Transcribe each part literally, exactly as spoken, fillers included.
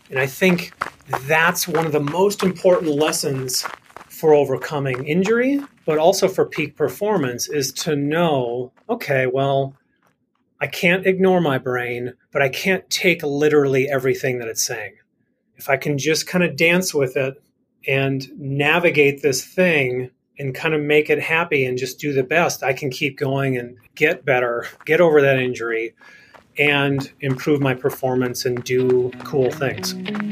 And I think that's one of the most important lessons for overcoming injury, but also for peak performance, is to know, okay, well, I can't ignore my brain, but I can't take literally everything that it's saying. If I can just kind of dance with it and navigate this thing and kind of make it happy and just do the best, I can keep going and get better, get over that injury, and improve my performance and do cool things.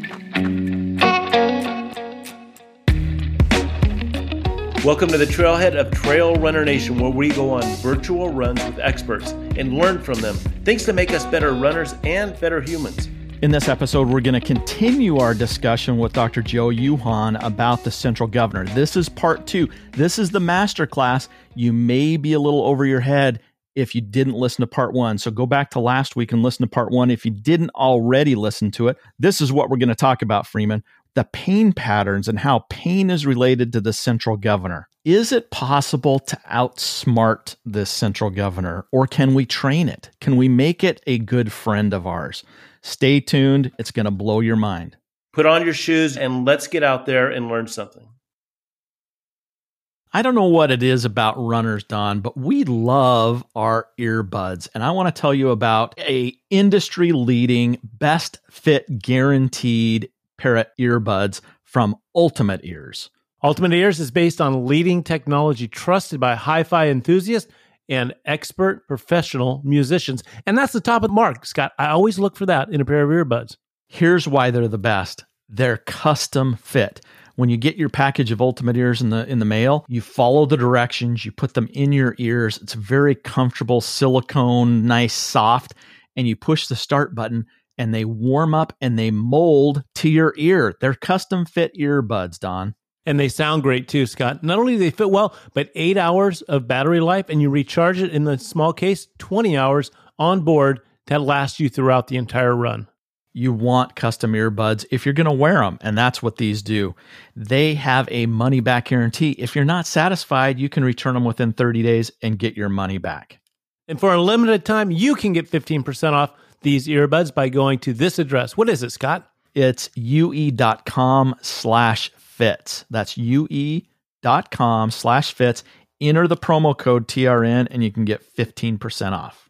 Welcome to the Trailhead of Trail Runner Nation, where we go on virtual runs with experts and learn from them, things to make us better runners and better humans. In this episode, we're going to continue our discussion with Doctor Joe Yuhan about the Central Governor. This is part two. This is the masterclass. You may be a little over your head if you didn't listen to part one. So go back to last week and listen to part one. If you didn't already listen to it, this is what we're going to talk about, Freeman. The pain patterns and how pain is related to the Central Governor. Is it possible to outsmart this Central Governor, or can we train it? Can we make it a good friend of ours? Stay tuned. It's going to blow your mind. Put on your shoes and let's get out there and learn something. I don't know what it is about runners, Don, but we love our earbuds. And I want to tell you about a industry-leading, best fit guaranteed pair of earbuds from Ultimate Ears. Ultimate Ears is based on leading technology trusted by hi-fi enthusiasts and expert professional musicians. And that's the top of the mark, Scott. I always look for that in a pair of earbuds. Here's why they're the best. They're custom fit. When you get your package of Ultimate Ears in the in the mail, you follow the directions, you put them in your ears. It's very comfortable, silicone, nice, soft, and you push the start button and they warm up and they mold to your ear. They're custom fit earbuds, Don. And they sound great too, Scott. Not only do they fit well, but eight hours of battery life, and you recharge it in the small case, twenty hours on board that lasts you throughout the entire run. You want custom earbuds if you're going to wear them, and that's what these do. They have a money-back guarantee. If you're not satisfied, you can return them within thirty days and get your money back. And for a limited time, you can get fifteen percent off these earbuds by going to this address. What is it, Scott? It's ue.com slash fits. That's ue.com slash fits. Enter the promo code T R N and you can get fifteen percent off.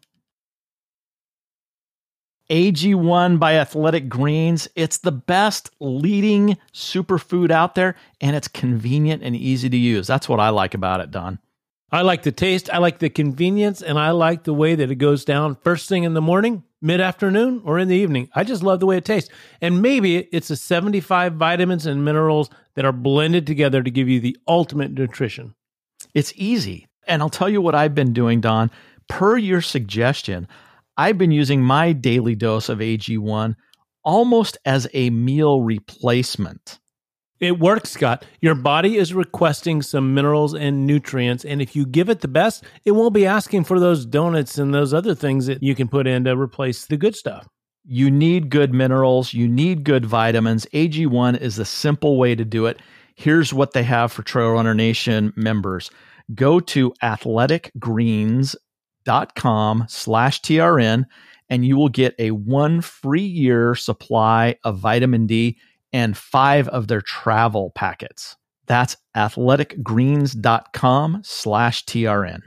A G one by Athletic Greens. It's the best leading superfood out there, and it's convenient and easy to use. That's what I like about it, Don. I like the taste, I like the convenience, and I like the way that it goes down first thing in the morning, mid-afternoon, or in the evening. I just love the way it tastes. And maybe it's the seventy-five vitamins and minerals that are blended together to give you the ultimate nutrition. It's easy. And I'll tell you what I've been doing, Don. Per your suggestion, I've been using my daily dose of A G one almost as a meal replacement. It works, Scott. Your body is requesting some minerals and nutrients, and if you give it the best, it won't be asking for those donuts and those other things that you can put in to replace the good stuff. You need good minerals. You need good vitamins. A G one is the simple way to do it. Here's what they have for Trail Runner Nation members. Go to athleticgreens.com slash TRN, and you will get a one free year supply of vitamin D and five of their travel packets. That's athleticgreens.com slash TRN.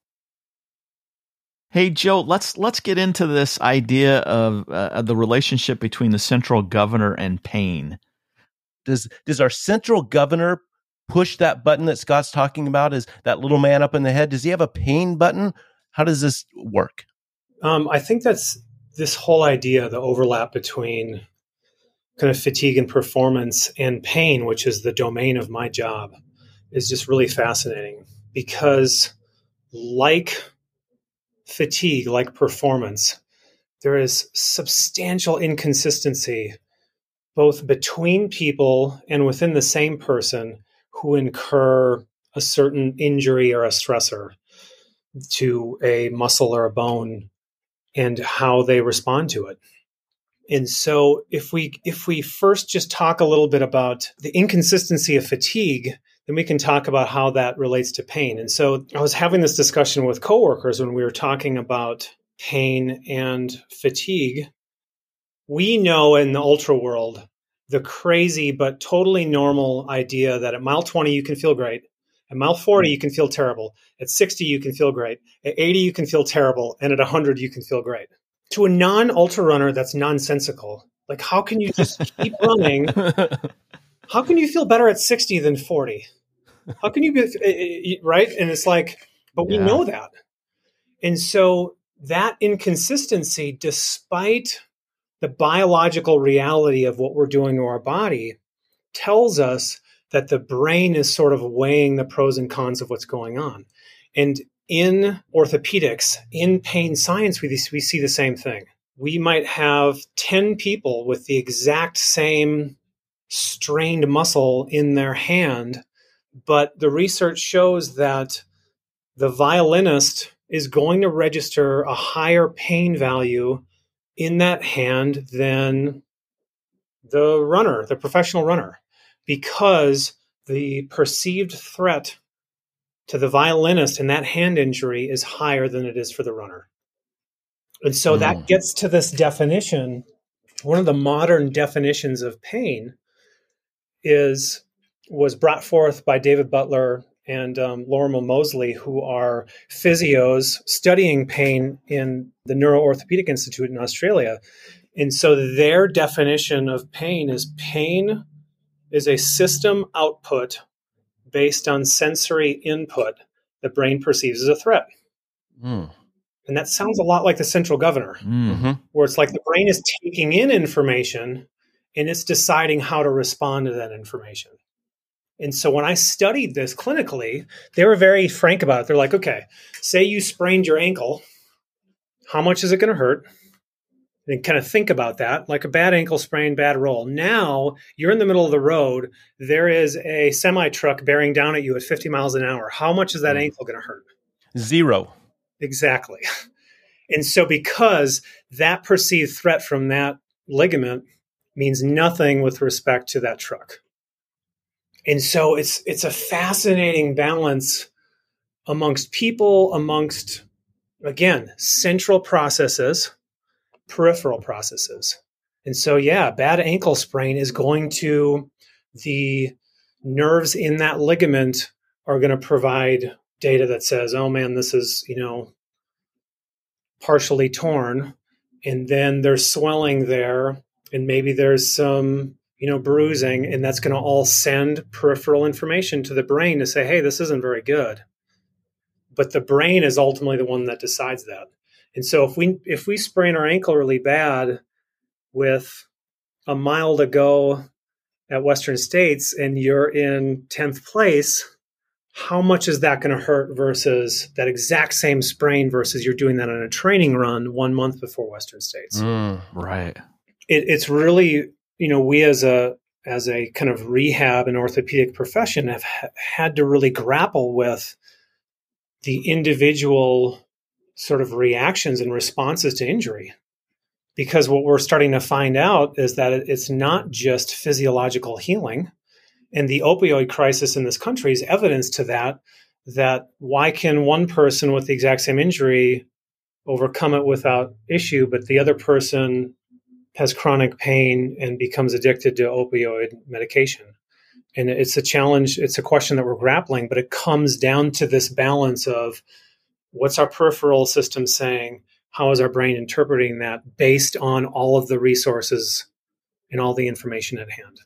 Hey, Joe, let's let's get into this idea of uh, the relationship between the Central Governor and pain. Does does our Central Governor push that button that Scott's talking about? Is that little man up in the head? Does he have a pain button? How does this work? Um, I think that's this whole idea, the overlap between kind of fatigue and performance and pain, which is the domain of my job, is just really fascinating because like fatigue, like performance, there is substantial inconsistency both between people and within the same person who incur a certain injury or a stressor to a muscle or a bone and how they respond to it. And so if we if we first just talk a little bit about the inconsistency of fatigue, then we can talk about how that relates to pain. And so I was having this discussion with coworkers when we were talking about pain and fatigue. We know in the ultra world the crazy but totally normal idea that at mile twenty, you can feel great. At mile forty, you can feel terrible. At sixty, you can feel great. At eighty, you can feel terrible. And at one hundred, you can feel great. To a non-ultra runner, that's nonsensical. Like, how can you just keep running? How can you feel better at sixty than forty? How can you be, right? And it's like, but we Yeah. know that. And so that inconsistency, despite the biological reality of what we're doing to our body, tells us that the brain is sort of weighing the pros and cons of what's going on. And in orthopedics, in pain science, we, we see the same thing. We might have ten people with the exact same strained muscle in their hand, but the research shows that the violinist is going to register a higher pain value in that hand than the runner, the professional runner, because the perceived threat to the violinist in that hand injury is higher than it is for the runner. And so mm. that gets to this definition. One of the modern definitions of pain is was brought forth by David Butler and um, Lorimer Moseley, who are physios studying pain in the Neuroorthopedic Institute in Australia. And so their definition of pain is pain is a system output based on sensory input the brain perceives as a threat. Mm. And that sounds a lot like the central governor, mm-hmm. where it's like the brain is taking in information and it's deciding how to respond to that information. And so when I studied this clinically, they were very frank about it. They're like, okay, say you sprained your ankle. How much is it going to hurt? And kind of think about that, like a bad ankle sprain, bad roll. Now you're in the middle of the road. There is a semi truck bearing down at you at fifty miles an hour. How much is that ankle going to hurt? Zero. Exactly. And so because that perceived threat from that ligament means nothing with respect to that truck. And so it's it's a fascinating balance amongst people, amongst, again, central processes, peripheral processes. And so, yeah, bad ankle sprain is going to, the nerves in that ligament are going to provide data that says, oh man, this is, you know, partially torn. And then there's swelling there, and maybe there's some, you know, bruising, and that's going to all send peripheral information to the brain to say, hey, this isn't very good. But the brain is ultimately the one that decides that. And so if we if we sprain our ankle really bad with a mile to go at Western States and you're in tenth place, how much is that going to hurt versus that exact same sprain versus you're doing that on a training run one month before Western States? Mm, right. It, it's really, you know, we as a as a kind of rehab and orthopedic profession have ha- had to really grapple with the individual sort of reactions and responses to injury. Because what we're starting to find out is that it's not just physiological healing. And the opioid crisis in this country is evidence to that, that why can one person with the exact same injury overcome it without issue, but the other person has chronic pain and becomes addicted to opioid medication? And it's a challenge. It's a question that we're grappling, but it comes down to this balance of what's our peripheral system saying? How is our brain interpreting that based on all of the resources and all the information at hand?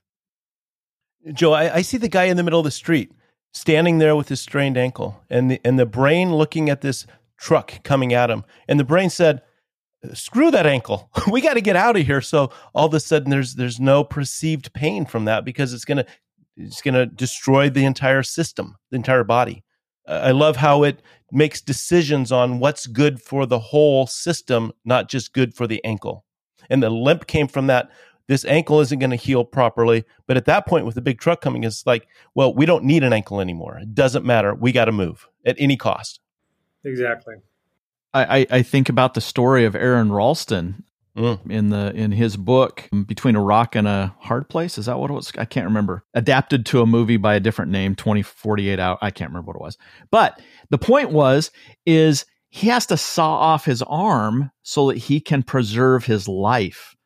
Joe, I, I see the guy in the middle of the street standing there with his strained ankle, and the, and the brain looking at this truck coming at him. And the brain said, screw that ankle. We got to get out of here. So all of a sudden there's there's no perceived pain from that because it's going to it's going to destroy the entire system, the entire body. Uh, I love how it makes decisions on what's good for the whole system, not just good for the ankle. And the limp came from that. This ankle isn't going to heal properly. But at that point with the big truck coming, it's like, well, we don't need an ankle anymore. It doesn't matter. We got to move at any cost. Exactly. I, I think about the story of Aaron Ralston mm. in the in his book, Between a Rock and a Hard Place. Is that what it was? I can't remember. Adapted to a movie by a different name, twenty forty-eight out. I can't remember what it was. But the point was, is he has to saw off his arm so that he can preserve his life.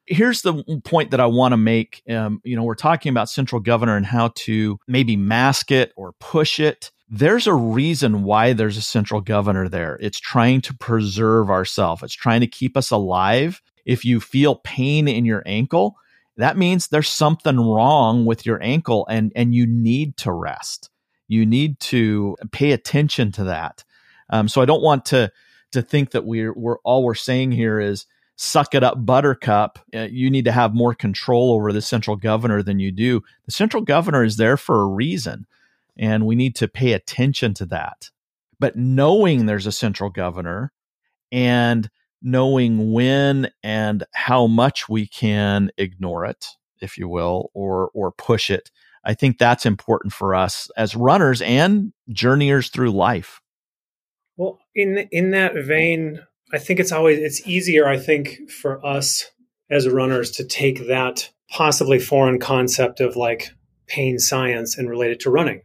Here's the point that I want to make. Um, you know, we're talking about central governor and how to maybe mask it or push it. There's a reason why there's a central governor there. It's trying to preserve ourselves. It's trying to keep us alive. If you feel pain in your ankle, that means there's something wrong with your ankle and, and you need to rest. You need to pay attention to that. Um, so I don't want to, to think that we're, we're all we're saying here is, suck it up, buttercup. Uh, you need to have more control over the central governor than you do. The central governor is there for a reason, and we need to pay attention to that. But knowing there's a central governor and knowing when and how much we can ignore it, if you will, or or push it, I think that's important for us as runners and journeyers through life. Well, in in that vein, I think it's always, it's easier, I think, for us as runners to take that possibly foreign concept of like pain science and relate it to running,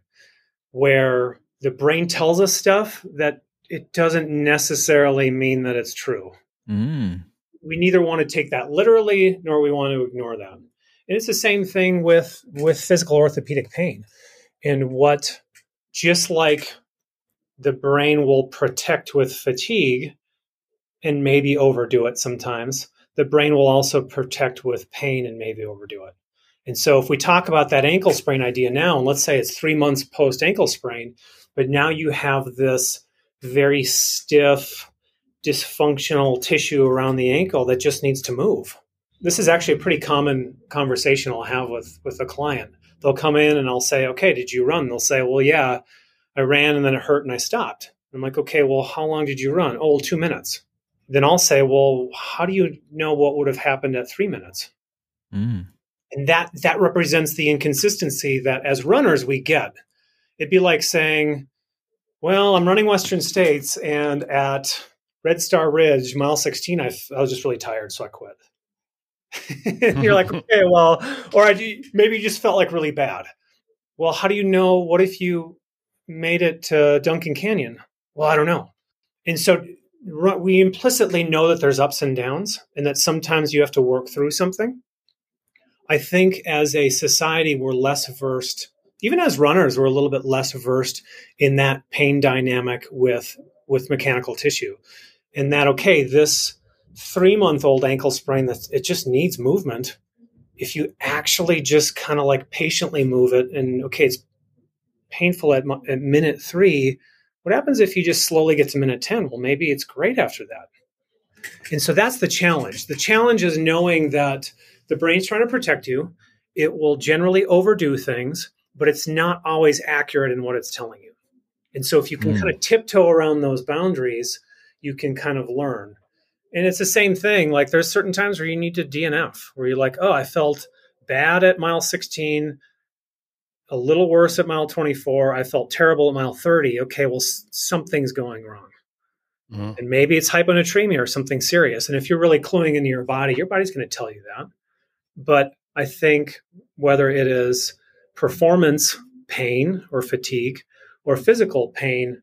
where the brain tells us stuff that it doesn't necessarily mean that it's true. Mm. We neither want to take that literally, nor we want to ignore that. And it's the same thing with, with physical orthopedic pain. And what, just like the brain will protect with fatigue, and maybe overdo it sometimes, the brain will also protect with pain and maybe overdo it. And so if we talk about that ankle sprain idea now, and let's say it's three months post ankle sprain, but now you have this very stiff, dysfunctional tissue around the ankle that just needs to move. This is actually a pretty common conversation I'll have with, with a client. They'll come in and I'll say, okay, did you run? They'll say, well, yeah, I ran and then it hurt and I stopped. I'm like, okay, well, how long did you run? Oh, two minutes. Then I'll say, well, how do you know what would have happened at three minutes? Mm. And that that represents the inconsistency that as runners we get. It'd be like saying, well, I'm running Western States and at Red Star Ridge, mile sixteen, I, I was just really tired, so I quit. And you're like, okay, well, or I, maybe you just felt like really bad. Well, how do you know? What if you made it to Duncan Canyon? Well, I don't know. And so we implicitly know that there's ups and downs and that sometimes you have to work through something. I think as a society, we're less versed, even as runners, we're a little bit less versed in that pain dynamic with, with mechanical tissue. And that, okay, this three-month-old ankle sprain, that it just needs movement. If you actually just kind of like patiently move it and, okay, it's painful at, at minute three, what happens if you just slowly get to minute ten? Well, maybe it's great after that. And so that's the challenge. The challenge is knowing that the brain's trying to protect you. It will generally overdo things, but it's not always accurate in what it's telling you. And so if you can mm. kind of tiptoe around those boundaries, you can kind of learn. And it's the same thing. Like there's certain times where you need to D N F, where you're like, oh, I felt bad at mile sixteen, a little worse at mile twenty-four. I felt terrible at mile thirty. Okay, well, something's going wrong. Mm-hmm. And maybe it's hyponatremia or something serious. And if you're really cluing into your body, your body's going to tell you that. But I think whether it is performance pain or fatigue or physical pain,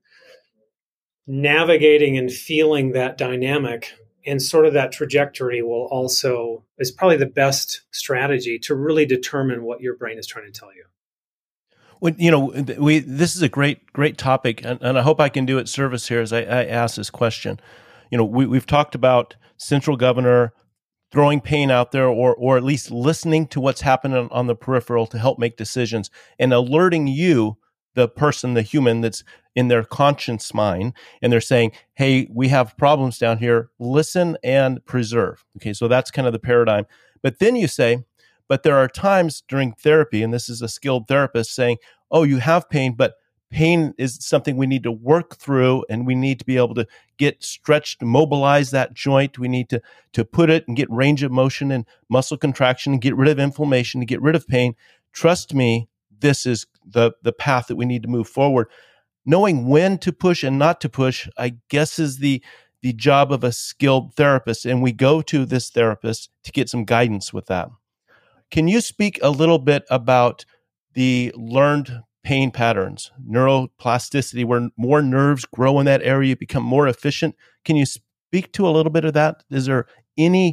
navigating and feeling that dynamic and sort of that trajectory will also is probably the best strategy to really determine what your brain is trying to tell you. Well, you know, we this is a great, great topic, and, and I hope I can do it service here as I, I ask this question. You know, we, we've talked about central governor throwing pain out there, or or at least listening to what's happening on, on the peripheral to help make decisions and alerting you, the person, the human that's in their conscious mind, and they're saying, hey, we have problems down here, listen and preserve. Okay, so that's kind of the paradigm. But then you say, but there are times during therapy, and this is a skilled therapist saying, oh, you have pain, but pain is something we need to work through, and we need to be able to get stretched, mobilize that joint. We need to, to put it and get range of motion and muscle contraction and get rid of inflammation, to get rid of pain. Trust me, this is the, the path that we need to move forward. Knowing when to push and not to push, I guess, is the, the job of a skilled therapist, and we go to this therapist to get some guidance with that. Can you speak a little bit about the learned pain patterns, neuroplasticity, where more nerves grow in that area, become more efficient? Can you speak to a little bit of that? Is there any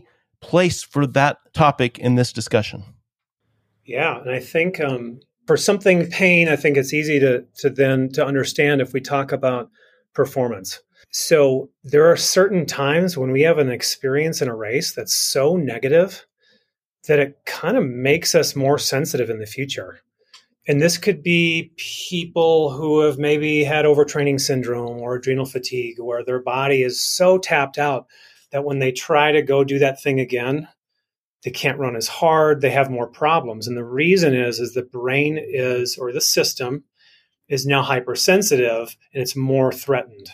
place for that topic in this discussion? Yeah, and I think um, for something pain, I think it's easy to to then to understand if we talk about performance. So there are certain times when we have an experience in a race that's so negative that it kind of makes us more sensitive in the future. And this could be people who have maybe had overtraining syndrome or adrenal fatigue, where their body is so tapped out that when they try to go do that thing again, they can't run as hard, they have more problems. And the reason is, is the brain is, or the system is now hypersensitive and it's more threatened.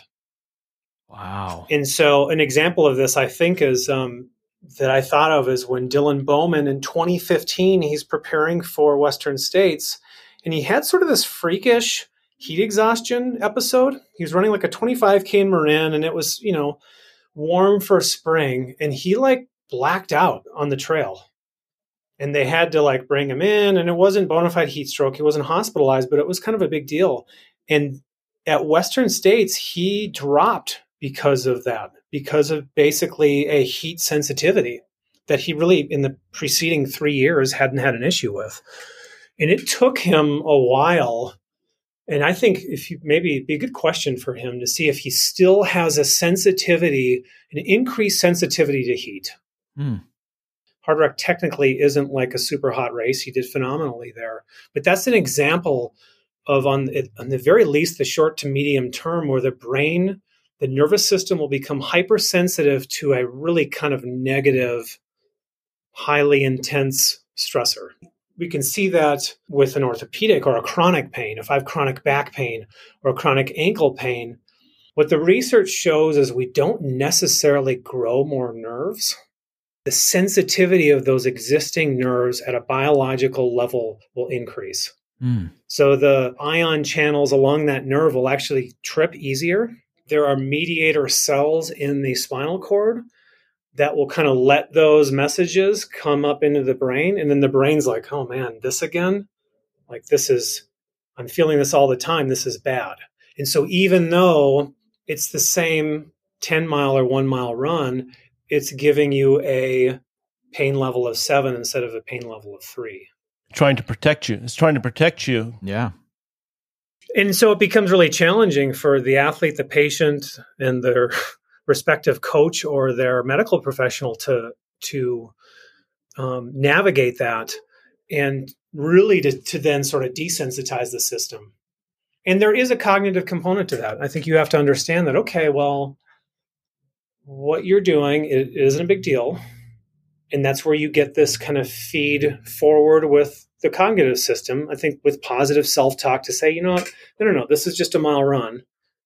Wow. And so an example of this, I think, is um, that I thought of is when Dylan Bowman in twenty fifteen, he's preparing for Western States, and he had sort of this freakish heat exhaustion episode. He was running like a twenty-five K in Marin, and it was, you know, warm for spring, and he like blacked out on the trail. And they had to like bring him in, and it wasn't bona fide heat stroke. He wasn't hospitalized, but it was kind of a big deal. And at Western States, he dropped because of that, because of basically a heat sensitivity that he really, in the preceding three years, hadn't had an issue with. And it took him a while. And I think if you, maybe it'd be a good question for him to see if he still has a sensitivity, an increased sensitivity to heat. Hmm. Hard Rock technically isn't like a super hot race. He did phenomenally there. But that's an example of, on, on the very least, the short to medium term, where the brain, the nervous system will become hypersensitive to a really kind of negative, highly intense stressor. We can see that with an orthopedic or a chronic pain. If I have chronic back pain or chronic ankle pain, what the research shows is we don't necessarily grow more nerves. The sensitivity of those existing nerves at a biological level will increase. Mm. So the ion channels along that nerve will actually trip easier. There are mediator cells in the spinal cord that will kind of let those messages come up into the brain. And then the brain's like, oh man, this again? Like this is, I'm feeling this all the time. This is bad. And so even though it's the same ten mile or one mile run, it's giving you a pain level of seven instead of a pain level of three. Trying to protect you. It's trying to protect you. Yeah. And so it becomes really challenging for the athlete, the patient, and their respective coach or their medical professional to to um, navigate that and really to, to then sort of desensitize the system. And there is a cognitive component to that. I think you have to understand that, okay, well, what you're doing it isn't a big deal. And that's where you get this kind of feed forward with the cognitive system, I think, with positive self-talk to say, you know what, no, no, no, this is just a mile run.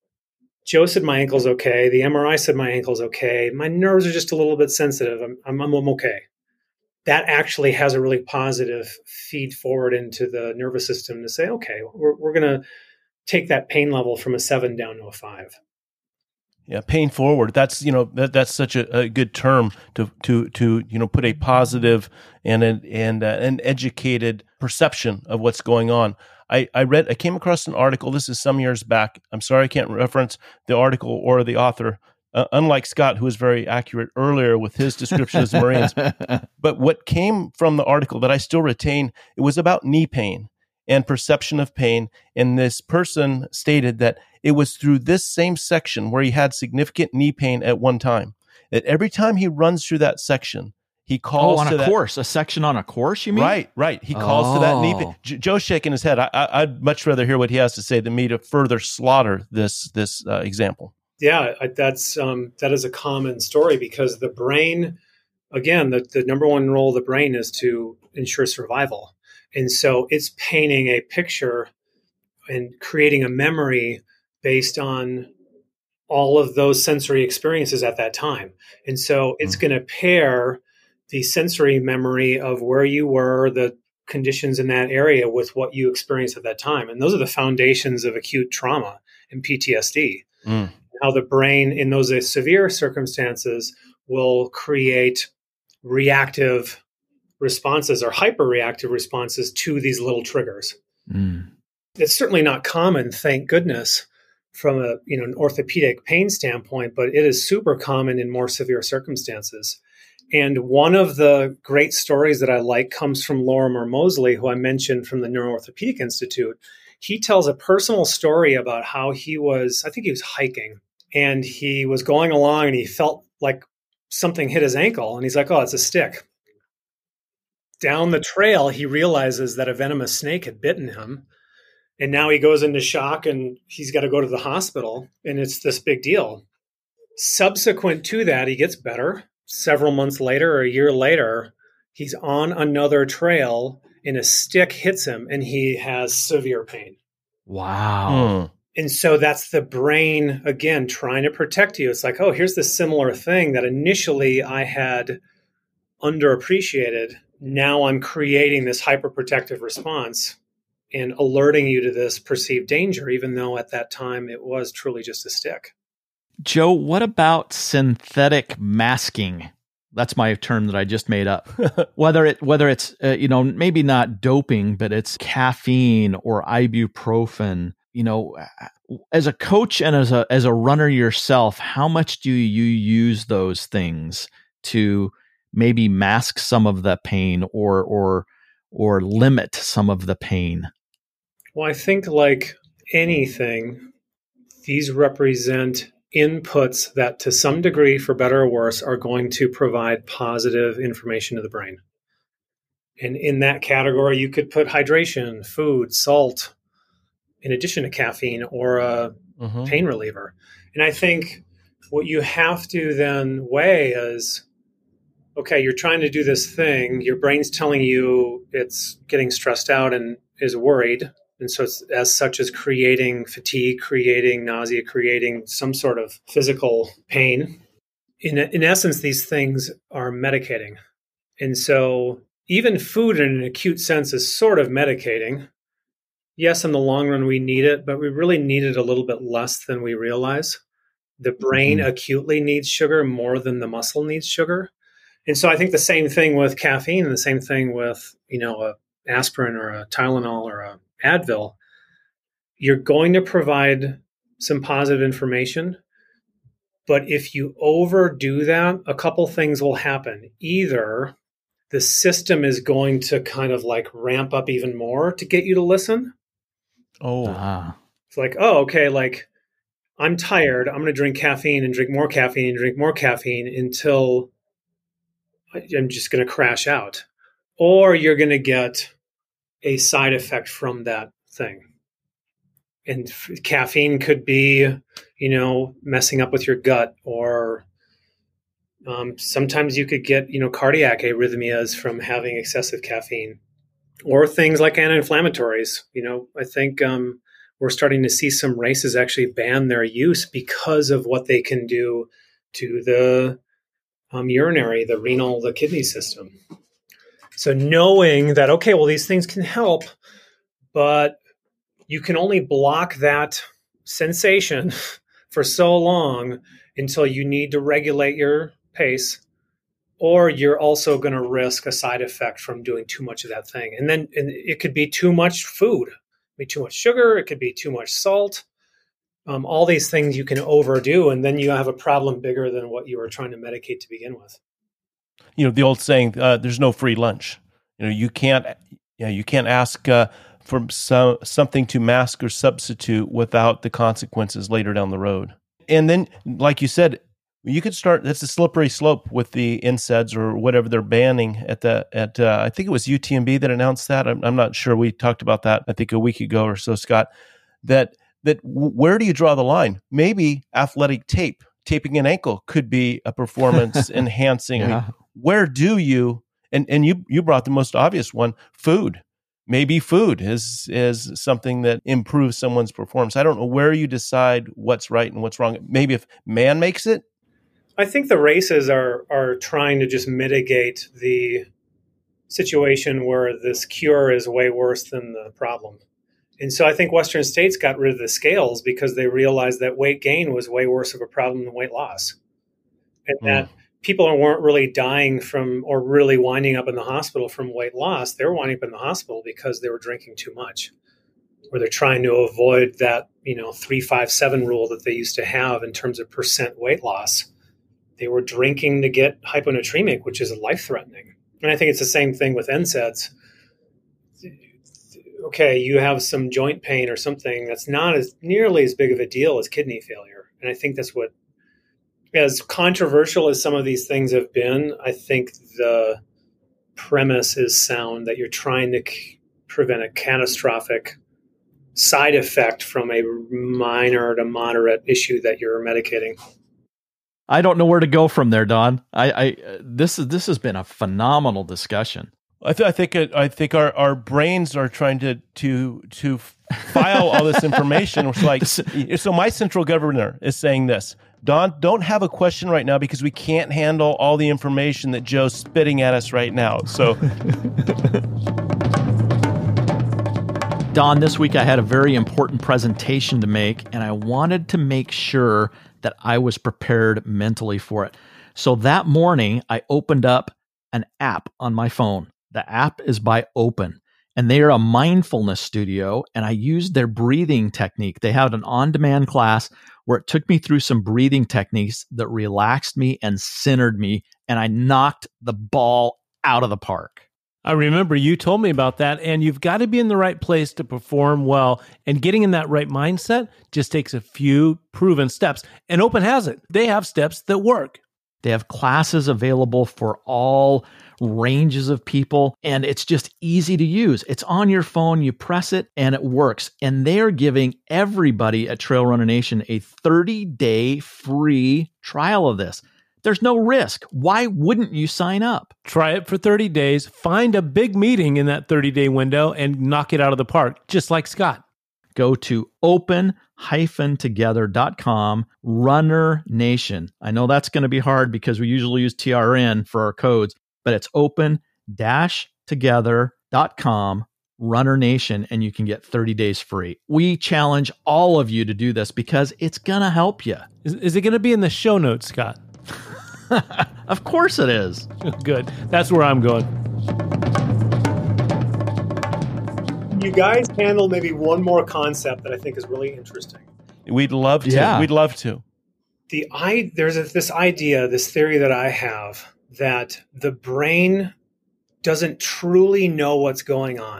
Joe said my ankle's okay. The M R I said my ankle's okay. My nerves are just a little bit sensitive. I'm, I'm, I'm okay. That actually has a really positive feed forward into the nervous system to say, okay, we're, we're going to take that pain level from a seven down to a five. Yeah, pain forward. That's you know that that's such a, a good term to to to you know put a positive and an and uh, an educated perception of what's going on. I, I read I came across an article. This is some years back. I'm sorry I can't reference the article or the author. Uh, unlike Scott, who was very accurate earlier with his description as Marines. But what came from the article that I still retain, it was about knee pain and perception of pain. And this person stated that it was through this same section where he had significant knee pain at one time, that every time he runs through that section, he calls oh, on to a that, course, a section on a course, you mean? Right, right. He calls oh. to that knee pain. J- Joe's shaking his head. I, I, I'd much rather hear what he has to say than me to further slaughter this this uh, example. Yeah, that's um, that is a common story because the brain, again, the, the number one role of the brain is to ensure survival. And so it's painting a picture and creating a memory based on all of those sensory experiences at that time. And so it's mm-hmm. going to pair the sensory memory of where you were, the conditions in that area with what you experienced at that time. And those are the foundations of acute trauma and P T S D. Mm. How the brain in those severe circumstances will create reactive responses or hyper-reactive responses to these little triggers. Mm. It's certainly not common, thank goodness, from a you know an orthopedic pain standpoint, but it is super common in more severe circumstances. And one of the great stories that I like comes from Lorimer Moseley, who I mentioned from the Neuroorthopedic Institute. He tells a personal story about how he was, I think he was hiking, and he was going along and he felt like something hit his ankle. And he's like, oh, it's a stick. Down the trail, he realizes that a venomous snake had bitten him. And now he goes into shock and he's got to go to the hospital. And it's this big deal. Subsequent to that, he gets better. Several months later or a year later, he's on another trail and a stick hits him and he has severe pain. Wow. Hmm. And so that's the brain, again, trying to protect you. It's like, oh, here's this similar thing that initially I had underappreciated. Now I'm creating this hyperprotective response and alerting you to this perceived danger, even though at that time it was truly just a stick. Joe, what about synthetic masking? That's my term that I just made up. Whether it whether it's uh, you know, maybe not doping, but it's caffeine or ibuprofen. You know, as a coach and as a as a runner yourself, how much do you use those things to maybe mask some of the pain or or or limit some of the pain? Well, I think like anything, these represent inputs that to some degree, for better or worse, are going to provide positive information to the brain. And in that category, you could put hydration, food, salt, in addition to caffeine or a mm-hmm. pain reliever. And I think what you have to then weigh is, okay, you're trying to do this thing. Your brain's telling you it's getting stressed out and is worried. And so it's as such as creating fatigue, creating nausea, creating some sort of physical pain. In, in essence, these things are medicating. And so even food in an acute sense is sort of medicating. Yes, in the long run, we need it, but we really need it a little bit less than we realize. The brain mm-hmm. acutely needs sugar more than the muscle needs sugar. And so I think the same thing with caffeine and the same thing with, you know, a aspirin or a Tylenol or a Advil. You're going to provide some positive information, but if you overdo that, a couple things will happen. Either the system is going to kind of like ramp up even more to get you to listen. Oh, ah. It's like, oh, okay, like I'm tired. I'm going to drink caffeine and drink more caffeine and drink more caffeine until I'm just going to crash out. Or you're going to get a side effect from that thing. And f- caffeine could be, you know, messing up with your gut, or um, sometimes you could get, you know, cardiac arrhythmias from having excessive caffeine, or things like anti-inflammatories. You know, I think um, we're starting to see some races actually ban their use because of what they can do to the um, urinary, the renal, the kidney system. So knowing that, okay, well, these things can help, but you can only block that sensation for so long until you need to regulate your pace, or you're also going to risk a side effect from doing too much of that thing. And then and it could be too much food, it could be too much sugar, it could be too much salt. Um, all these things you can overdo, and then you have a problem bigger than what you were trying to medicate to begin with. You know, the old saying, uh, there's no free lunch. You know, you can't, you know, you can't ask uh, for some, something to mask or substitute without the consequences later down the road. And then, like you said, you could start, that's a slippery slope with the N SAIDs or whatever they're banning at the, at, uh, I think it was U T M B that announced that. I'm, I'm not sure. We talked about that, I think a week ago or so, Scott, that, that where do you draw the line? Maybe athletic tape, taping an ankle could be a performance enhancing. Yeah. I mean, where do you, and, and you, you brought the most obvious one, food. Maybe food is is something that improves someone's performance. I don't know where you decide what's right and what's wrong. Maybe if man makes it. I think the races are are trying to just mitigate the situation where this cure is way worse than the problem. And so I think Western states got rid of the scales because they realized that weight gain was way worse of a problem than weight loss. And mm. that people weren't really dying from or really winding up in the hospital from weight loss. They were winding up in the hospital because they were drinking too much, or they're trying to avoid that, you know, three, five, seven rule that they used to have in terms of percent weight loss. they were drinking to get hyponatremic, which is life-threatening. And I think it's the same thing with N SAIDs. Okay, you have some joint pain or something that's not as nearly as big of a deal as kidney failure. And I think that's what, as controversial as some of these things have been, I think the premise is sound that you're trying to c- prevent a catastrophic side effect from a minor to moderate issue that you're medicating. I don't know where to go from there, Don. I, I this is this has been a phenomenal discussion. I, th- I think it, I think our, our brains are trying to to to file all this information. It's like, so my central governor is saying this: Don, don't have a question right now because we can't handle all the information that Joe's spitting at us right now. So, Don, this week I had a very important presentation to make, and I wanted to make sure that I was prepared mentally for it. So that morning, I opened up an app on my phone. The app is by Open, and they are a mindfulness studio, and I used their breathing technique. They have an on-demand class where it took me through some breathing techniques that relaxed me and centered me, and I knocked the ball out of the park. I remember you told me about that, and you've got to be in the right place to perform well. And getting in that right mindset just takes a few proven steps. And Open has it. They have steps that work. They have classes available for all ranges of people, and it's just easy to use. It's on your phone, you press it, and it works. And they're giving everybody at Trail Runner Nation a thirty-day free trial of this. There's no risk. Why wouldn't you sign up? Try it for thirty days, find a big meeting in that thirty-day window, and knock it out of the park, just like Scott. Go to open dash together dot com, Runner Nation. I know that's going to be hard because we usually use T R N for our codes, but it's open dash together dot com, Runner Nation, and you can get thirty days free. We challenge all of you to do this because it's going to help you. Is, is it going to be in the show notes, Scott? Of course it is. Good. That's where I'm going. You guys handle maybe one more concept that I think is really interesting. We'd love to. Yeah. We'd love to. The I there's a, this idea, this theory that I have that the brain doesn't truly know what's going on.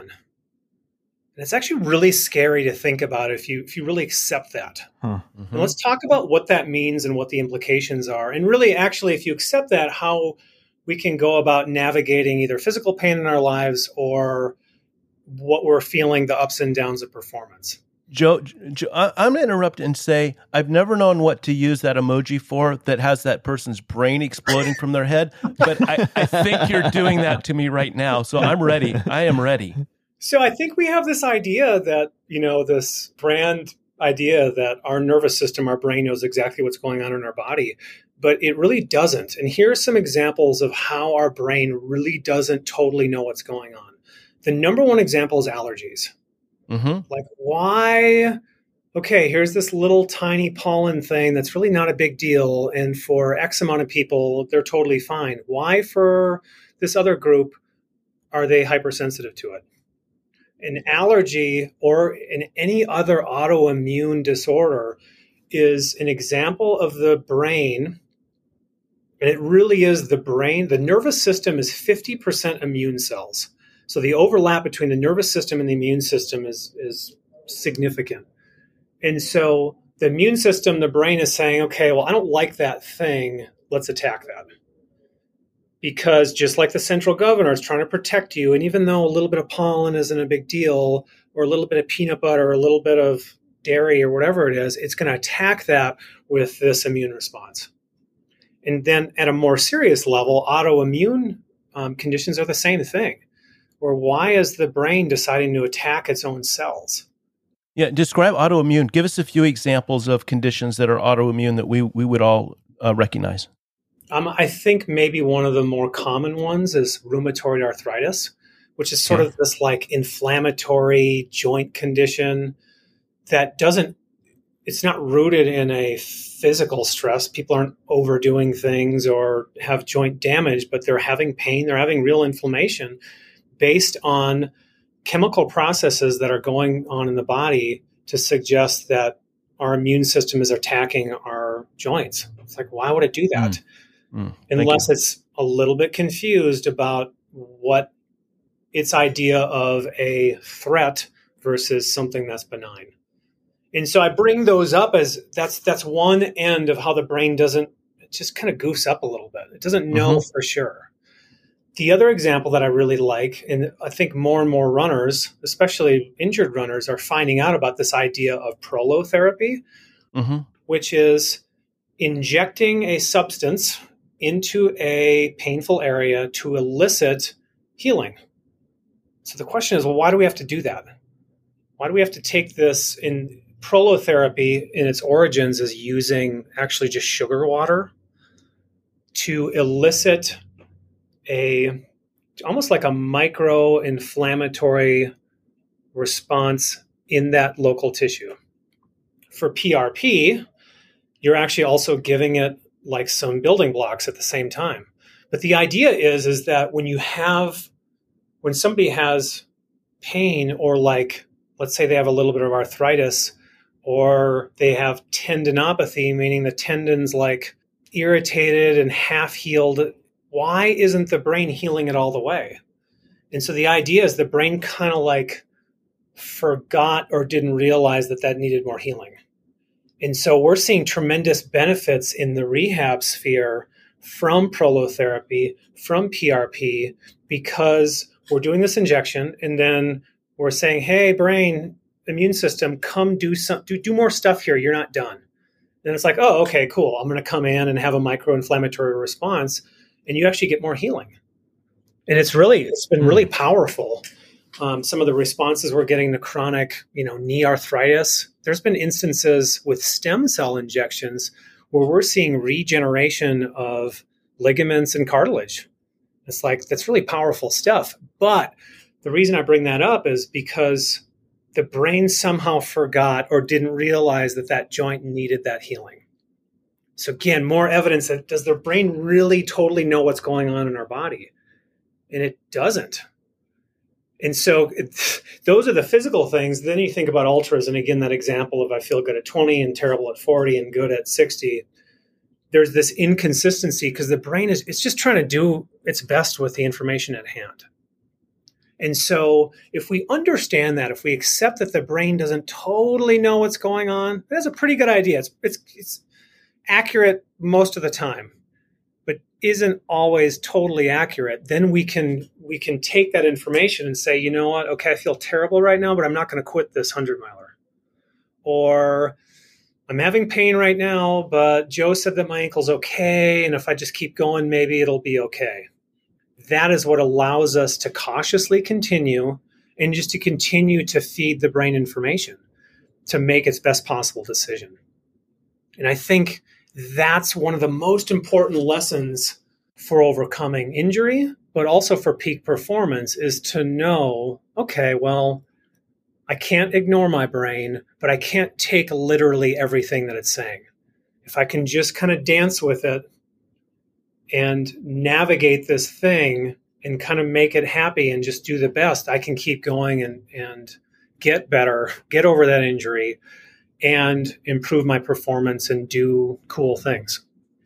And it's actually really scary to think about if you if you really accept that. Huh. Mm-hmm. And let's talk about what that means and what the implications are. And really, actually, if you accept that, how we can go about navigating either physical pain in our lives or what we're feeling, the ups and downs of performance. Joe, Joe I, I'm going to interrupt and say I've never known what to use that emoji for that has that person's brain exploding from their head. But I, I think you're doing that to me right now. So I'm ready. I am ready. So I think we have this idea that, you know, this brand idea that our nervous system, our brain knows exactly what's going on in our body, but it really doesn't. And here are some examples of how our brain really doesn't totally know what's going on. The number one example is allergies. Mm-hmm. Like, why? Okay, here's this little tiny pollen thing that's really not a big deal. And for X amount of people, they're totally fine. Why for this other group are they hypersensitive to it? An allergy or in any other autoimmune disorder is an example of the brain. And it really is the brain. The nervous system is fifty percent immune cells. So the overlap between the nervous system and the immune system is, is significant. And so the immune system, the brain is saying, okay, well, I don't like that thing. Let's attack that. Because just like the central governor is trying to protect you, and even though a little bit of pollen isn't a big deal, or a little bit of peanut butter, or a little bit of dairy, or whatever it is, it's going to attack that with this immune response. And then at a more serious level, autoimmune um, conditions are the same thing. Or why is the brain deciding to attack its own cells? Yeah, describe autoimmune. Give us a few examples of conditions that are autoimmune that we, we would all uh, recognize. Um, I think maybe one of the more common ones is rheumatoid arthritis, which is sort yeah. of this like inflammatory joint condition that doesn't, it's not rooted in a physical stress. People aren't overdoing things or have joint damage, but they're having pain, they're having real inflammation based on chemical processes that are going on in the body to suggest that our immune system is attacking our joints. It's like, why would it do that? Mm. Mm, unless it's a little bit confused about what its idea of a threat versus something that's benign. And so I bring those up as that's that's one end of how the brain doesn't, it just kind of goofs up a little bit. It doesn't know mm-hmm. for sure. The other example that I really like, and I think more and more runners, especially injured runners, are finding out about this idea of prolotherapy, mm-hmm. which is injecting a substance into a painful area to elicit healing. So the question is, well, why do we have to do that? Why do we have to take this in prolotherapy in its origins is using actually just sugar water to elicit a almost like a micro-inflammatory response in that local tissue. For P R P, you're actually also giving it like some building blocks at the same time. But the idea is, is that when you have, when somebody has pain or like, let's say they have a little bit of arthritis or they have tendinopathy, meaning the tendon's like irritated and half healed, why isn't the brain healing it all the way? And so the idea is the brain kind of like forgot or didn't realize that that needed more healing. And so we're seeing tremendous benefits in the rehab sphere from prolotherapy, from P R P, because we're doing this injection and then we're saying, hey, brain, immune system, come do some, do, do more stuff here. You're not done. And it's like, oh, okay, cool. I'm going to come in and have a micro-inflammatory response. And you actually get more healing. And it's really, it's been really powerful. Um, some of the responses we're getting to chronic, you know, knee arthritis, there's been instances with stem cell injections where we're seeing regeneration of ligaments and cartilage. It's like, that's really powerful stuff. But the reason I bring that up is because the brain somehow forgot or didn't realize that that joint needed that healing. So again, more evidence that does the brain really totally know what's going on in our body? And it doesn't. And so it, those are the physical things. Then you think about ultras. And again, that example of I feel good at twenty and terrible at forty and good at sixty. There's this inconsistency because the brain is, it's just trying to do its best with the information at hand. And so if we understand that, if we accept that the brain doesn't totally know what's going on, that's a pretty good idea. It's, it's, it's accurate most of the time, but isn't always totally accurate, then we can we can take that information and say, you know what, okay, I feel terrible right now, but I'm not going to quit this hundred miler. Or I'm having pain right now, but Joe said that my ankle's okay, and if I just keep going, maybe it'll be okay. That is what allows us to cautiously continue and just to continue to feed the brain information to make its best possible decision. And I think that's one of the most important lessons for overcoming injury, but also for peak performance, is to know, okay, well, I can't ignore my brain, but I can't take literally everything that it's saying. If I can just kind of dance with it and navigate this thing and kind of make it happy and just do the best, I can keep going and, and get better, get over that injury, and improve my performance and do cool things.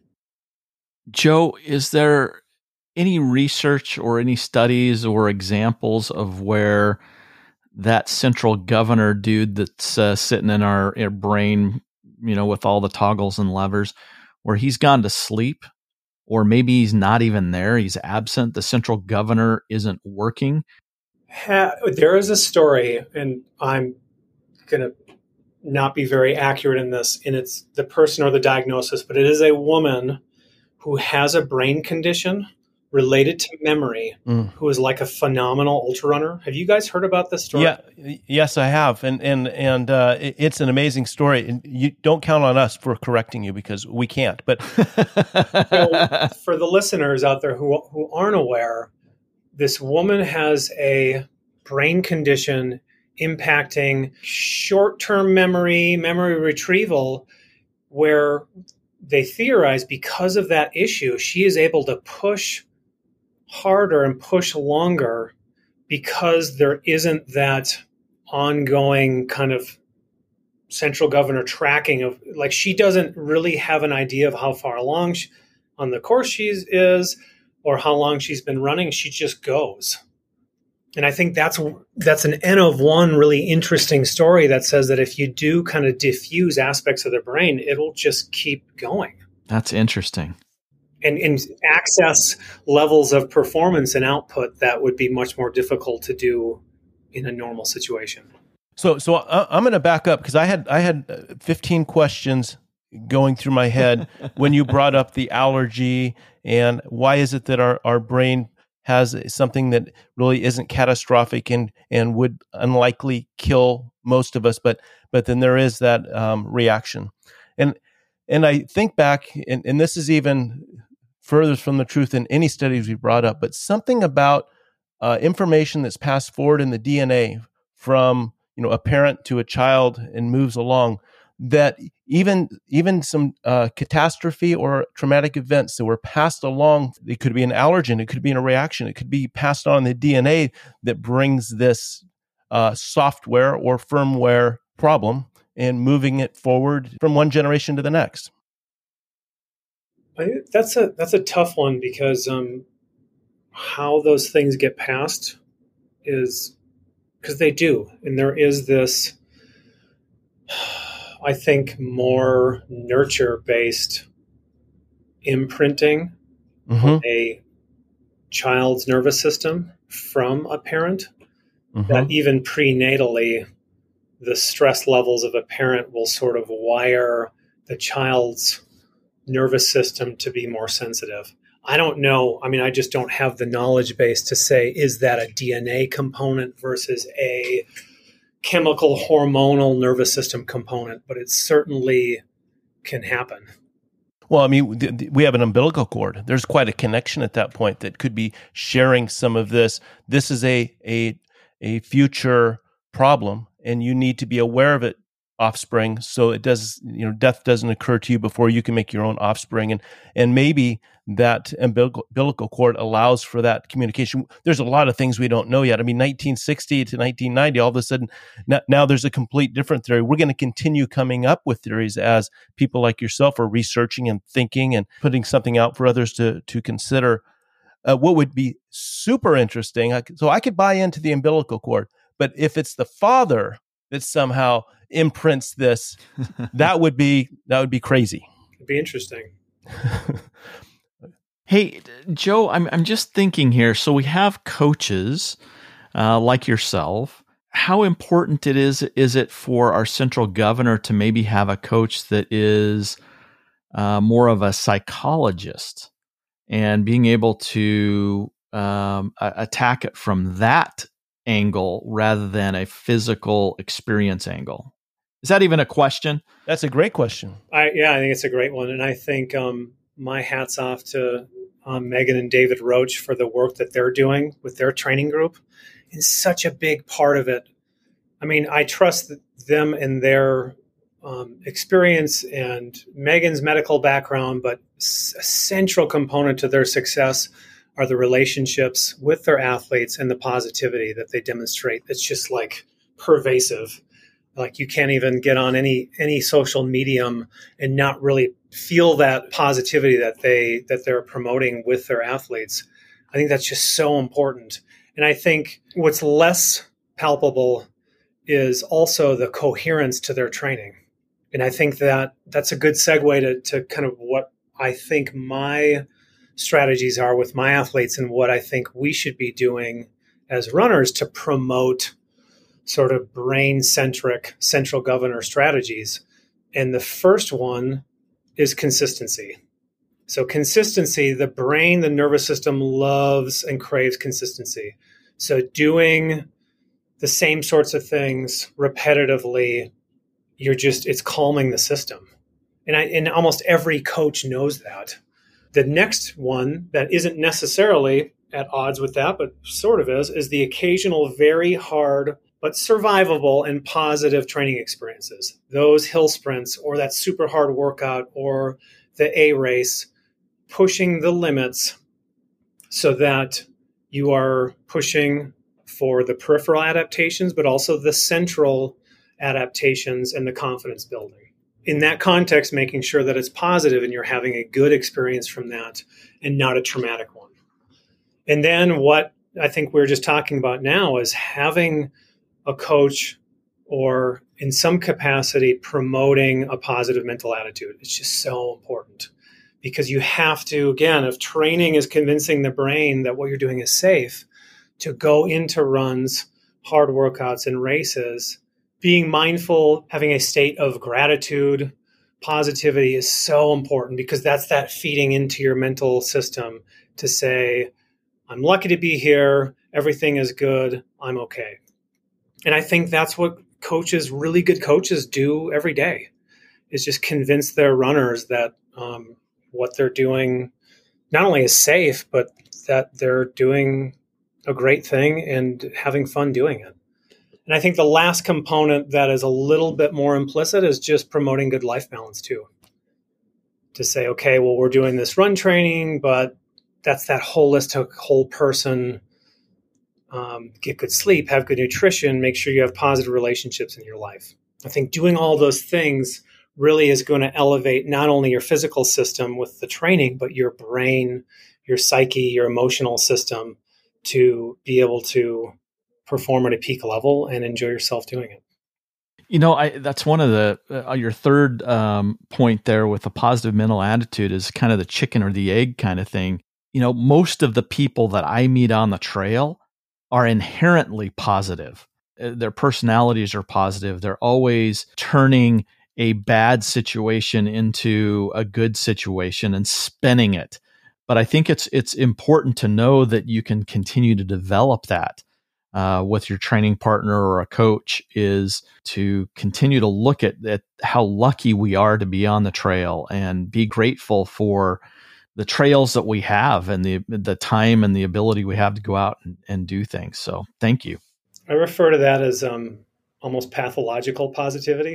Joe, is there any research or any studies or examples of where that central governor dude that's uh, sitting in our, our brain, you know, with all the toggles and levers, where he's gone to sleep, or maybe he's not even there, he's absent, the central governor isn't working? Ha- there is a story, and I'm going to not be very accurate in this, and it's the person or the diagnosis, but it is a woman who has a brain condition related to memory, mm. who is like a phenomenal ultra runner. Have you guys heard about this story? Yeah, yes, I have, and and and uh, it's an amazing story. And you don't count on us for correcting you because we can't. But so for the listeners out there who who aren't aware, this woman has a brain condition impacting short-term memory, memory retrieval, where they theorize because of that issue, she is able to push harder and push longer because there isn't that ongoing kind of central governor tracking of, like, she doesn't really have an idea of how far along she, on the course she is or how long she's been running. She just goes. And I think that's that's an N of one really interesting story that says that if you do kind of diffuse aspects of the brain, it'll just keep going. That's interesting. And, and access levels of performance and output that would be much more difficult to do in a normal situation. So, so I- I'm going to back up because I had I had fifteen questions going through my head when you brought up the allergy and why is it that our, our brain has something that really isn't catastrophic and and would unlikely kill most of us, but but then there is that um, reaction, and and I think back, and, and this is even further from the truth than any studies we brought up, but something about uh, information that's passed forward in the D N A from you know a parent to a child and moves along, that even even some uh, catastrophe or traumatic events that were passed along, it could be an allergen, it could be a reaction, it could be passed on in the D N A that brings this uh, software or firmware problem and moving it forward from one generation to the next. I, that's a that's a tough one because um, how those things get passed is because they do, and there is this, I think, more nurture-based imprinting Mm-hmm. on a child's nervous system from a parent Mm-hmm. that even prenatally, the stress levels of a parent will sort of wire the child's nervous system to be more sensitive. I don't know. I mean, I just don't have the knowledge base to say, is that a D N A component versus a chemical hormonal nervous system component, but it certainly can happen. Well, I mean, th- th- we have an umbilical cord. There's quite a connection at that point that could be sharing some of this. This is a a a future problem, and you need to be aware of it, offspring, so it does, you know, death doesn't occur to you before you can make your own offspring. And and maybe that umbilical, umbilical cord allows for that communication. There's a lot of things we don't know yet. I mean, nineteen sixty to nineteen ninety, all of a sudden, now, now there's a complete different theory. We're going to continue coming up with theories as people like yourself are researching and thinking and putting something out for others to to consider. Uh, what would be super interesting, I could, so I could buy into the umbilical cord, but if it's the father that somehow imprints this, that would be that would be crazy. It'd be interesting. Hey, Joe, I'm I'm just thinking here. So we have coaches uh, like yourself. How important it is is it for our central governor to maybe have a coach that is uh, more of a psychologist and being able to um, a- attack it from that angle rather than a physical experience angle? Is that even a question? That's a great question. I yeah, I think it's a great one, and I think um, my hat's off to um, Megan and David Roach for the work that they're doing with their training group. It's such a big part of it. I mean, I trust them and their um, experience and Megan's medical background, but a central component to their success are the relationships with their athletes and the positivity that they demonstrate. It's just like pervasive. Like you can't even get on any any social medium and not really feel that positivity that they that they're promoting with their athletes. I think that's just so important. And I think what's less palpable is also the coherence to their training. And I think that that's a good segue to, to kind of what I think my strategies are with my athletes and what I think we should be doing as runners to promote sort of brain-centric central governor strategies. And the first one is consistency. So consistency, the brain, the nervous system loves and craves consistency. So doing the same sorts of things repetitively, you're just, it's calming the system. And I, and almost every coach knows that. The next one that isn't necessarily at odds with that, but sort of is, is the occasional very hard but survivable and positive training experiences. Those hill sprints or that super hard workout or the A race, pushing the limits so that you are pushing for the peripheral adaptations, but also the central adaptations and the confidence building. in that context, making sure that it's positive and you're having a good experience from that and not a traumatic one. And then what I think we're just talking about now is having a coach or in some capacity promoting a positive mental attitude. It's just so important because you have to, again, if training is convincing the brain that what you're doing is safe, to go into runs, hard workouts, and races, being mindful, having a state of gratitude, positivity is so important because that's that feeding into your mental system to say, I'm lucky to be here. Everything is good. I'm okay. And I think that's what coaches, really good coaches, do every day is just convince their runners that um, what they're doing not only is safe, but that they're doing a great thing and having fun doing it. And I think the last component that is a little bit more implicit is just promoting good life balance too. To say, okay, well, we're doing this run training, but that's that holistic whole person. Um, get good sleep, have good nutrition, make sure you have positive relationships in your life. I think doing all those things really is going to elevate not only your physical system with the training, but your brain, your psyche, your emotional system to be able to perform at a peak level and enjoy yourself doing it. You know, I, that's one of the, uh, your third um, point there with a positive mental attitude is kind of the chicken or the egg kind of thing. You know, most of the people that I meet on the trail are inherently positive. Their personalities are positive. They're always turning a bad situation into a good situation and spinning it. But I think it's it's important to know that you can continue to develop that uh, with your training partner or a coach, is to continue to look at, at how lucky we are to be on the trail and be grateful for the trails that we have and the the time and the ability we have to go out and, and do things. So thank you. I refer to that as um, almost pathological positivity.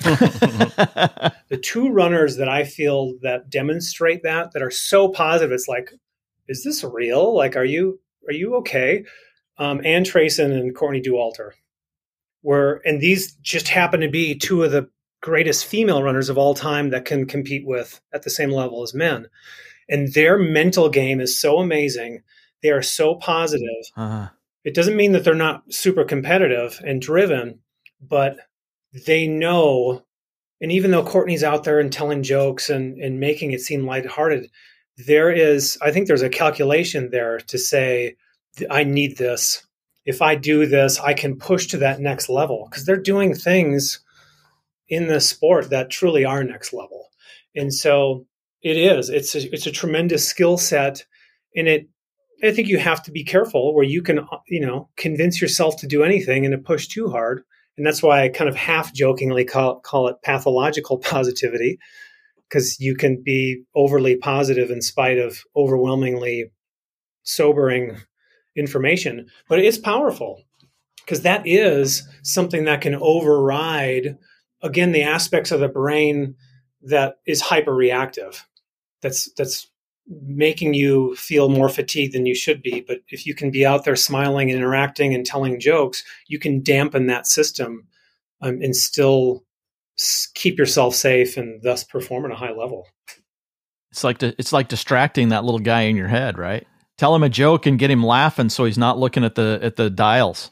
The two runners that I feel that demonstrate that, that are so positive, it's like, is this real? Like, are you are you okay? Um, Ann Trayson and Courtney Dauwalter were, and these just happen to be two of the greatest female runners of all time that can compete with at the same level as men. And their mental game is so amazing. They are so positive. Uh-huh. It doesn't mean that they're not super competitive and driven, but they know, and even though Courtney's out there and telling jokes and, and making it seem lighthearted, there is, I think there's a calculation there to say, I need this. If I do this, I can push to that next level, because they're doing things in the sport that truly are next level. And so it is, it's a, it's a tremendous skill set. And it, I think you have to be careful where you can, you know, convince yourself to do anything and to push too hard. And that's why I kind of half jokingly call, call it pathological positivity, because you can be overly positive in spite of overwhelmingly sobering information. But it's powerful, because that is something that can override, again, the aspects of the brain that is hyperreactive. That's that's making you feel more fatigued than you should be. But if you can be out there smiling and interacting and telling jokes, you can dampen that system um, and still s- keep yourself safe and thus perform at a high level. It's like to, it's like distracting that little guy in your head, right? Tell him a joke and get him laughing so he's not looking at the at the dials.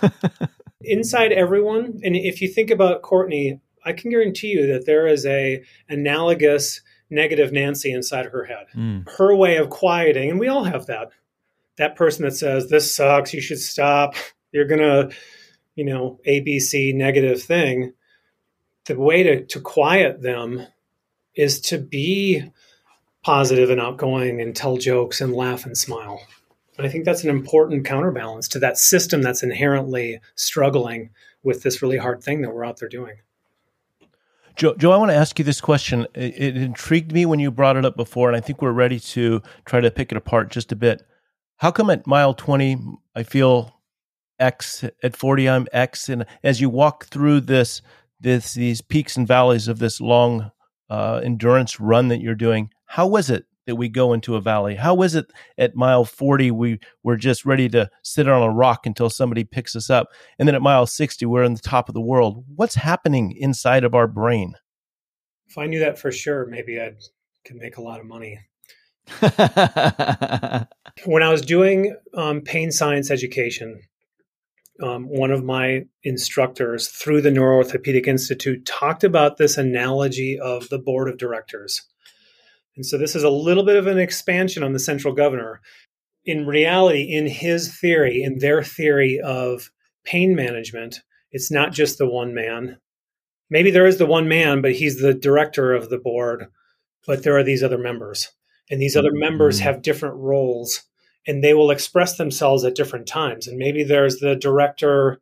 Inside everyone, and if you think about Courtney, I can guarantee you that there is a analogous negative Nancy inside her head. Mm. Her way of quieting, and we all have that, that person that says, this sucks, you should stop, you're going to, you know, A B C negative thing. The way to, to quiet them is to be positive and outgoing and tell jokes and laugh and smile. And I think that's an important counterbalance to that system that's inherently struggling with this really hard thing that we're out there doing. Joe, Joe, I want to ask you this question. It, it intrigued me when you brought it up before, and I think we're ready to try to pick it apart just a bit. How come at mile twenty, I feel X, at forty, I'm X, and as you walk through this, this these peaks and valleys of this long uh, endurance run that you're doing, how was it that we go into a valley? How is it at mile forty, we we're just ready to sit on a rock until somebody picks us up? And then at mile sixty, we're on the top of the world. What's happening inside of our brain? If I knew that for sure, maybe I could make a lot of money. When I was doing um, pain science education, um, one of my instructors through the Neuroorthopedic Institute talked about this analogy of the board of directors. And so this is a little bit of an expansion on the central governor. In reality, in his theory, in their theory of pain management, it's not just the one man. Maybe there is the one man, but he's the director of the board, but there are these other members. And these other members have different roles, and they will express themselves at different times. And maybe there's the director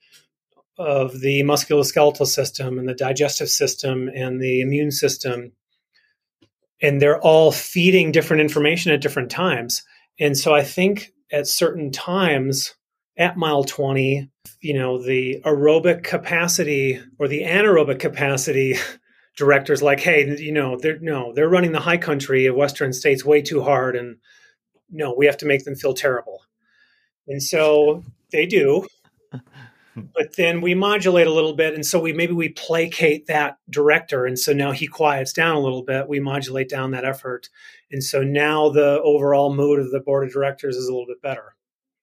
of the musculoskeletal system and the digestive system and the immune system, and they're all feeding different information at different times. And so I think at certain times at mile twenty, you know, the aerobic capacity or the anaerobic capacity directors like, hey, you know, they're no, they're running the high country of Western states way too hard. And no, we have to make them feel terrible. And so they do. But then we modulate a little bit. And so we maybe we placate that director. And so now he quiets down a little bit. We modulate down that effort. And so now the overall mood of the board of directors is a little bit better.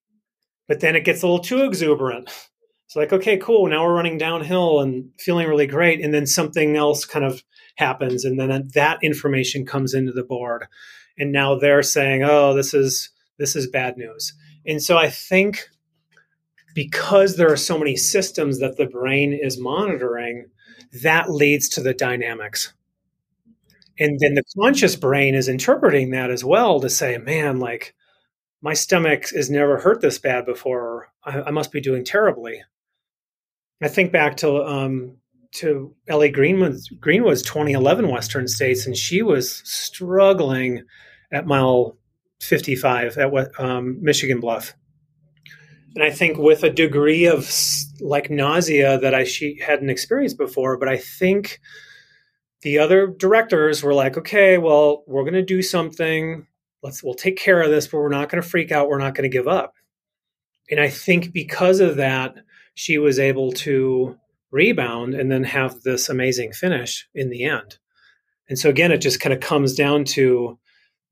But then it gets a little too exuberant. It's like, okay, cool. Now we're running downhill and feeling really great. And then something else kind of happens. And then that information comes into the board. And now they're saying, oh, this is this is bad news. And so I think because there are so many systems that the brain is monitoring, that leads to the dynamics. And then the conscious brain is interpreting that as well to say, man, like my stomach has never hurt this bad before. I, I must be doing terribly. I think back to um, to Ellie Greenwood's, Greenwood's twenty eleven Western States, and she was struggling at mile fifty-five at um, Michigan Bluff. And I think with a degree of like nausea that I she hadn't experienced before, but I think the other directors were like, okay, well, we're going to do something. Let's we'll take care of this, but we're not going to freak out. We're not going to give up. And I think because of that, she was able to rebound and then have this amazing finish in the end. And so again, it just kind of comes down to,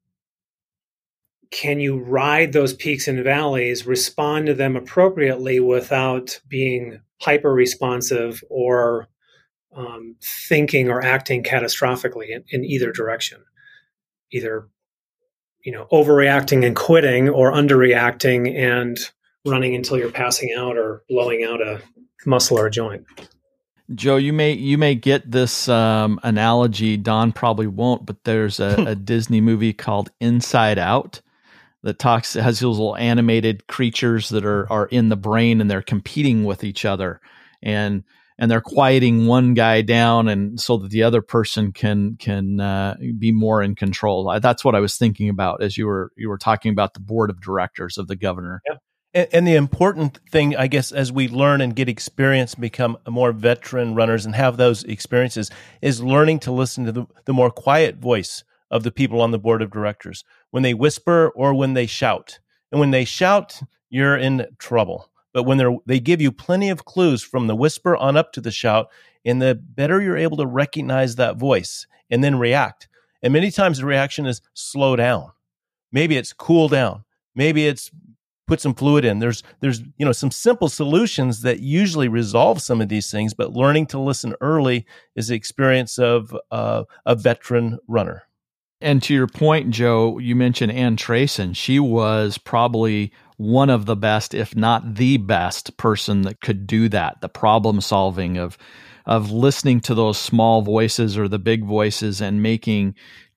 can you ride those peaks and valleys, respond to them appropriately without being hyper responsive or um, thinking or acting catastrophically in, in either direction, either, you know, overreacting and quitting or underreacting and running until you're passing out or blowing out a muscle or a joint. Joe, you may you may get this um, analogy. Don probably won't, but there's a, a Disney movie called Inside Out that talks has those little animated creatures that are are in the brain and they're competing with each other, and and they're quieting one guy down, and so that the other person can can uh, be more in control. That's what I was thinking about as you were you were talking about the board of directors of the governor. Yeah. And, and the important thing, I guess, as we learn and get experience, become more veteran runners and have those experiences, is learning to listen to the, the more quiet voice of the people on the board of directors, when they whisper or when they shout. And when they shout, you're in trouble. But when they're, they give you plenty of clues from the whisper on up to the shout, and the better you're able to recognize that voice and then react. And many times the reaction is slow down. Maybe it's cool down. Maybe it's put some fluid in. There's, there's, you know, some simple solutions that usually resolve some of these things, but learning to listen early is the experience of uh, a veteran runner. And to your point, Joe, you mentioned Ann Trayson. She was probably one of the best, if not the best person that could do that. The problem solving of, of listening to those small voices or the big voices and making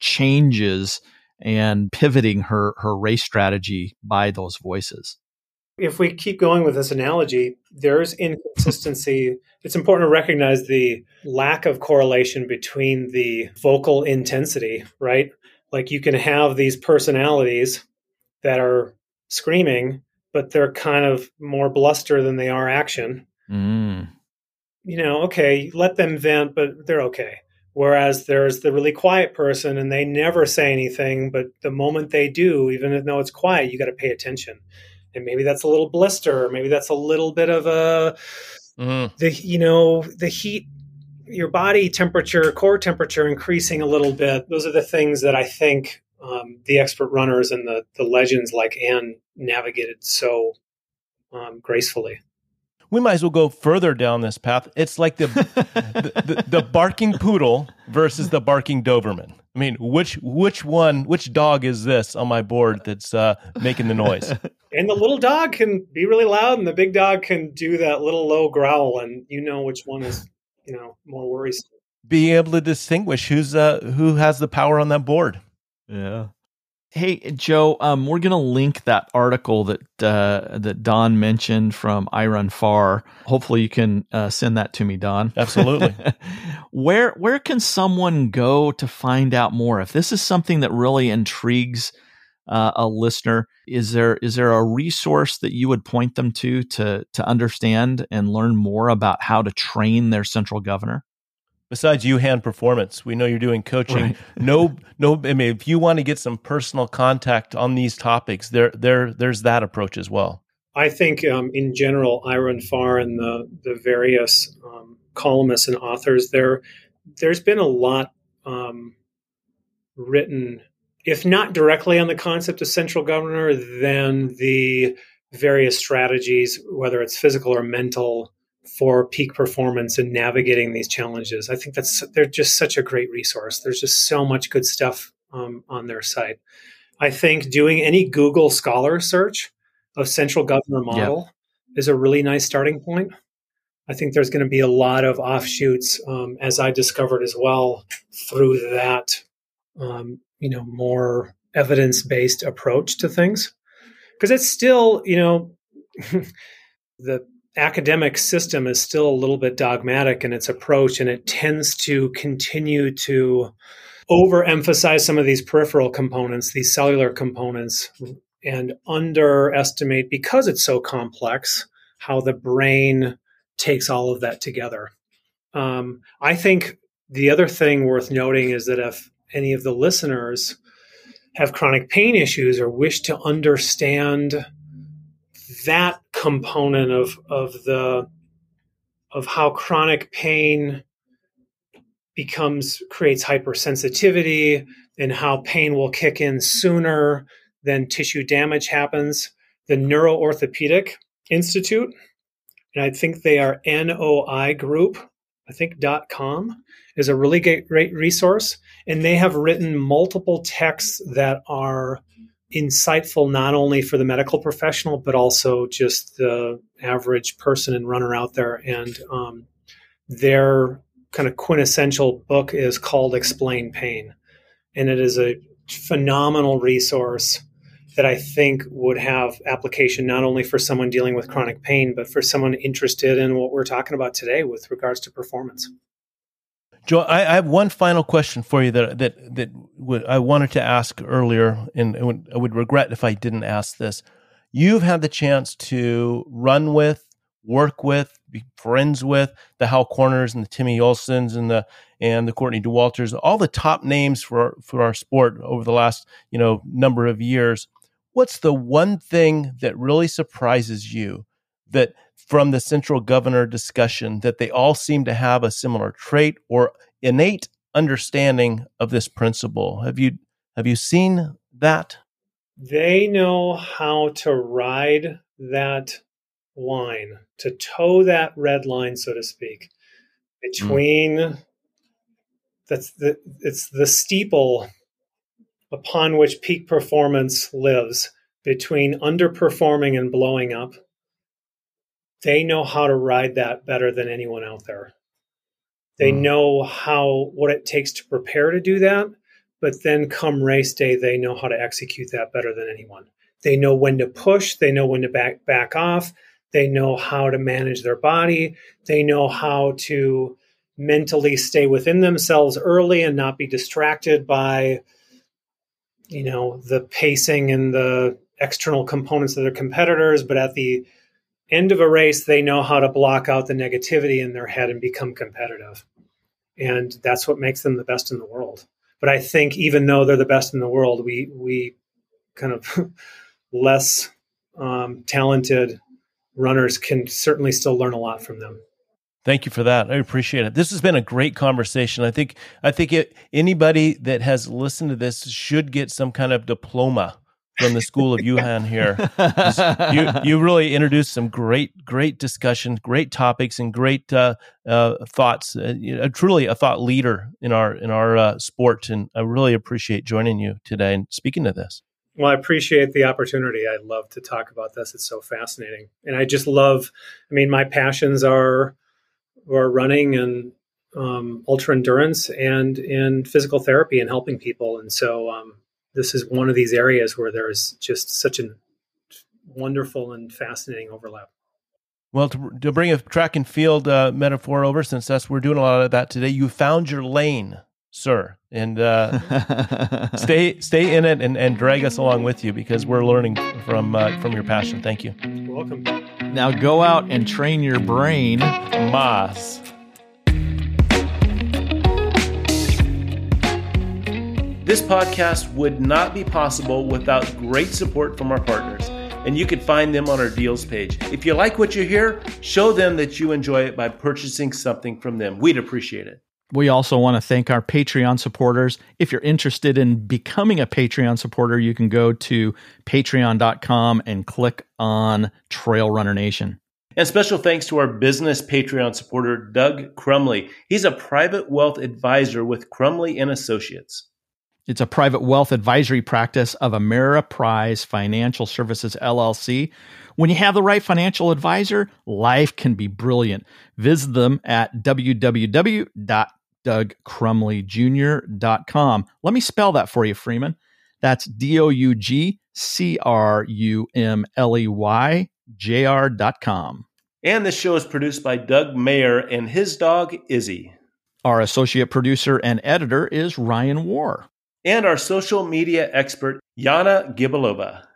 changes and pivoting her, her race strategy by those voices. If we keep going with this analogy, there's inconsistency. It's important to recognize the lack of correlation between the vocal intensity, right? Like you can have these personalities that are screaming, but they're kind of more bluster than they are action. Mm. You know, okay, let them vent, but they're okay. Whereas there's the really quiet person and they never say anything, but the moment they do, even though it's quiet, you got to pay attention. And maybe that's a little blister, maybe that's a little bit of a, mm. the you know, the heat your body temperature, core temperature increasing a little bit. Those are the things that I think um, the expert runners and the, the legends like Ann navigated so um, gracefully. We might as well go further down this path. It's like the, the, the the barking poodle versus the barking Doberman. I mean, which which one, which dog is this on my board that's uh, making the noise? And the little dog can be really loud, and the big dog can do that little low growl, and you know which one is, you know, more worrisome. Being able to distinguish who's uh, who has the power on that board. Yeah. Hey, Joe, um, we're going to link that article that uh, that Don mentioned from iRunFar. Hopefully you can uh, send that to me, Don. Absolutely. where where can someone go to find out more? If this is something that really intrigues uh, a listener, is there is there a resource that you would point them to to to understand and learn more about how to train their central governor? Besides Yuhan Performance, we know you're doing coaching. Right. no, no. I mean, if you want to get some personal contact on these topics, there, there, there's that approach as well. I think, um, in general, iRunFar and the the various um, columnists and authors there, there's been a lot um, written, if not directly on the concept of central governor, then the various strategies, whether it's physical or mental, for peak performance and navigating these challenges. I think that's they're just such a great resource. There's just so much good stuff um, on their site. I think doing any Google Scholar search of central governor model yep. is a really nice starting point. I think there's going to be a lot of offshoots, um, as I discovered as well, through that, um, you know, more evidence-based approach to things. Because it's still, you know, the academic system is still a little bit dogmatic in its approach, and it tends to continue to overemphasize some of these peripheral components, these cellular components, and underestimate, because it's so complex, how the brain takes all of that together. Um, I think the other thing worth noting is that if any of the listeners have chronic pain issues or wish to understand that component of of the of how chronic pain becomes creates hypersensitivity, and how pain will kick in sooner than tissue damage happens, the Neuroorthopedic Institute, and I think they are N O I Group, I think .com, is a really great, great resource, and they have written multiple texts that are insightful not only for the medical professional, but also just the average person and runner out there. And um, their kind of quintessential book is called Explain Pain. And it is a phenomenal resource that I think would have application not only for someone dealing with chronic pain, but for someone interested in what we're talking about today with regards to performance. Joe, I, I have one final question for you that that that w- I wanted to ask earlier, and I would, I would regret if I didn't ask this. You've had the chance to run with, work with, be friends with the Hal Corners and the Timmy Olsons and the and the Courtney Dauwalters, all the top names for our, for our sport over the last you know number of years. What's the one thing that really surprises you that from the central governor discussion, that they all seem to have a similar trait or innate understanding of this principle? Have you have you seen that? They know how to ride that line, to toe that red line, so to speak, between mm. that's the it's the steeple upon which peak performance lives, between underperforming and blowing up. They know how to ride that better than anyone out there. They mm. know how what it takes to prepare to do that, but then come race day, they know how to execute that better than anyone. They know when to push. They know when to back back off. They know how to manage their body. They know how to mentally stay within themselves early and not be distracted by, you know, the pacing and the external components of their competitors. But at the end of a race, they know how to block out the negativity in their head and become competitive. And that's what makes them the best in the world. But I think even though they're the best in the world, we we kind of less um, talented runners can certainly still learn a lot from them. Thank you for that. I appreciate it. This has been a great conversation. I think I think it, anybody that has listened to this should get some kind of diploma from the School of Yuhan here. You you really introduced some great great discussion, great topics, and great uh, uh, thoughts. Uh, you know, truly a thought leader in our in our uh, sport, and I really appreciate joining you today and speaking to this. Well, I appreciate the opportunity. I love to talk about this. It's so fascinating, and I just love. I mean, my passions are. Or running and um, ultra endurance and in physical therapy and helping people. And so um, this is one of these areas where there is just such a wonderful and fascinating overlap. Well, to, to bring a track and field uh, metaphor over, since that's we're doing a lot of that today, you found your lane, sir, and uh, stay stay in it and, and drag us along with you because we're learning from uh, from your passion. Thank you. You're welcome. Now go out and train your brain. Mas. This podcast would not be possible without great support from our partners, and you can find them on our deals page. If you like what you hear, show them that you enjoy it by purchasing something from them. We'd appreciate it. We also want to thank our Patreon supporters. If you're interested in becoming a Patreon supporter, you can go to patreon dot com and click on Trail Runner Nation. And special thanks to our business Patreon supporter, Doug Crumley. He's a private wealth advisor with Crumley and Associates. It's a private wealth advisory practice of Ameriprise Financial Services, L L C. When you have the right financial advisor, life can be brilliant. Visit them at w w w dot doug crumley junior dot com. Let me spell that for you, Freeman. That's D O U G C R U M L E Y J R dot com. And this show is produced by Doug Mayer and his dog, Izzy. Our associate producer and editor is Ryan Warr. And our social media expert, Yana Gibalova.